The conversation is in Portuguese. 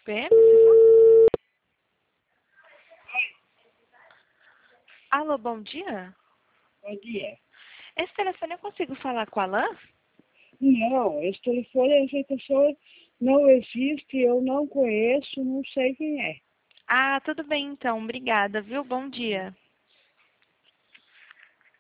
PM, você fala? Alô, bom dia. Bom dia. Esse telefone eu consigo falar com a Alain? Não, esse telefone, essa pessoa não existe, eu não conheço, não sei quem é. Ah, tudo bem então. Obrigada, viu? Bom dia.